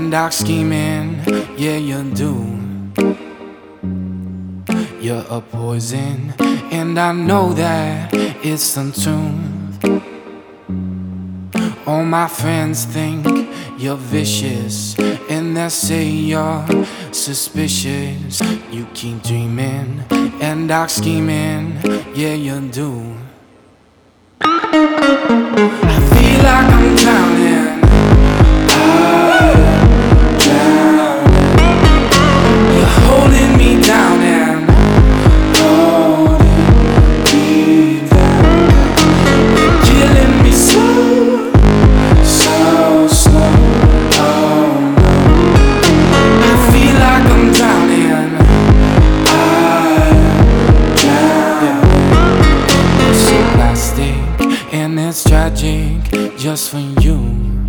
and dark scheming, yeah you do. You're a poison, and I know that it's untuned. All my friends think you're vicious, and they say you're suspicious. You keep dreaming and dark scheming, yeah you do. I feel like I'm drowning. You're holding me down and holding me down. You're killing me slow, so slow. Oh no, I feel like I'm drowning. I'm drowning. It's so plastic and it's tragic just for you.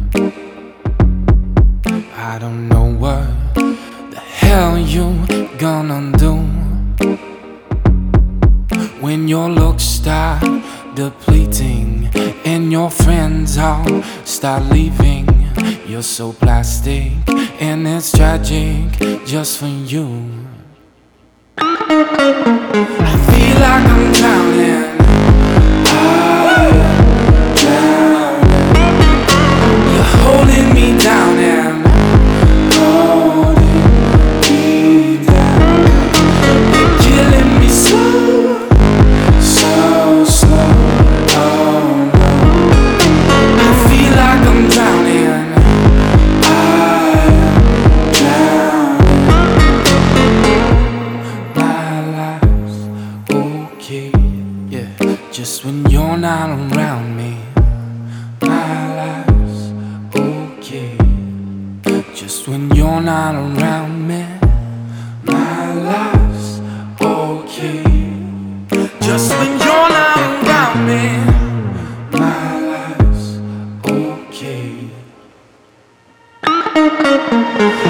I don't know what the hell you gonna do when your looks start depleting and your friends all start leaving. You're so plastic and it's tragic just for you. I feel like I'm drowning. I'm drowning. You're holding me down and just when you're not around me, my life's okay. Just when you're not around me, my life's okay. Just when you're not around me, my life's okay.